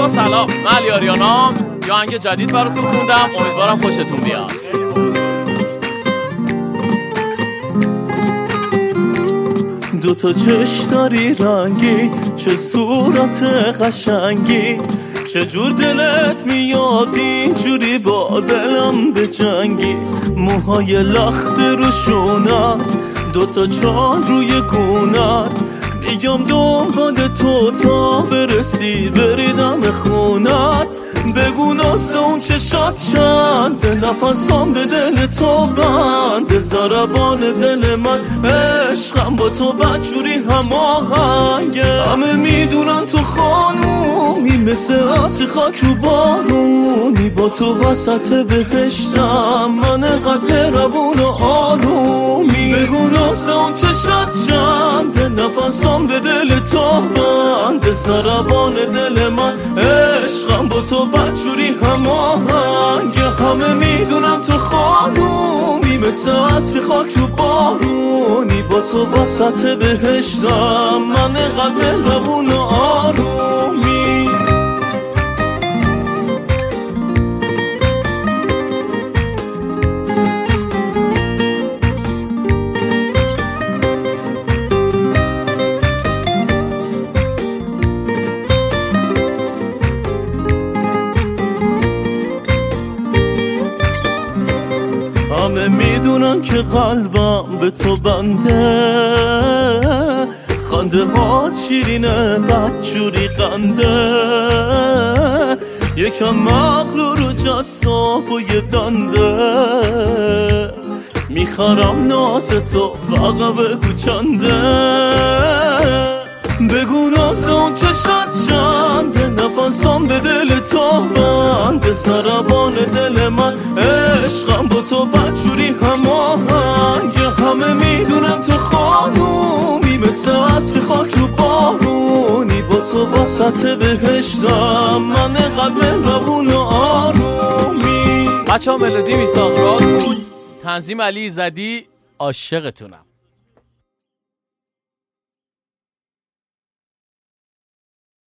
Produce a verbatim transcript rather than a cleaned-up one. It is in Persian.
بچه‌ها سلام، من علی آریانام. یه آهنگ جدید براتون خوندم، امیدوارم خوشتون بیاد. دو تا چشم داری رنگی، چه صورت قشنگی، چه جور دلت میاد اینجوری با دلم بجنگی. موهای لخت روشونت، دو تا چال روی گونت، میگم دنبال تو تا برسی بریدم خونت. بگو ناز اون چشات چند، نفسام به دل تو بند، ضربان دل من عشقم با تو بدجوری هماهنگه. همه میدونن تو خانومی، مثل عطر خاک رو بارونی، با تو وسط بهشتم من قد ربون و آرومی. بگو ناز اون چشات چند، نفسام به دل تو بند، ضربان دل من عشقم با تو بدجوری هماهنگه. همه میدونم تو خانومی، مثل عطر خاک رو بارونی، با تو وسط بهشتم من قلب ربون و آرومی. همه میدونن که قلبم به تو بنده، خنده ها شیرینه بدجوری قنده، یکم مغرور و جذاب و یه دنده. میخرم ناز تو فقط بگو چنده. بگو ناز اون چشات چنده، نفسام به دل تو بنده، ضربان دل من عشقم با تو بدجوری هماهنگه. همه میدونم تو خانومی، مثل عطر خاک رو بارونی، با تو وسط بهشتم من قلب ربون و آرومی. بچه ها ملودی میساق راد بود، تنظیم علی زدی. عاشقتونم.